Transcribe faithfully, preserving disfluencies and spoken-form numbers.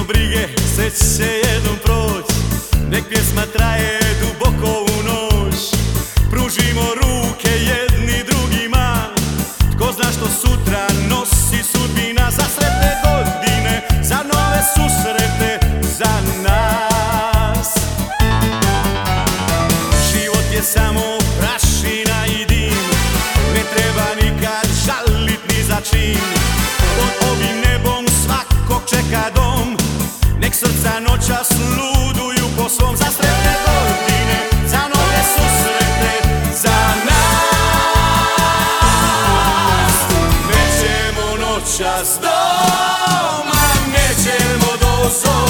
brige, sve će jednom proć. Nek pjesma traje duboko u noć. Pružimo ruke jedni drugima. Tko zna što sutra nosi sudbina. Za sretne godine, za nove susrete, za nas. Život je samo prašina i dim. Ne treba nikad žalit ni za čim. Pod ovim nebom svakog čeka dom. Nek srca noćas luduju po svom. Za sretne godine, za nove susrete, za nas. Nećemo noćas doma, nećemo do zora.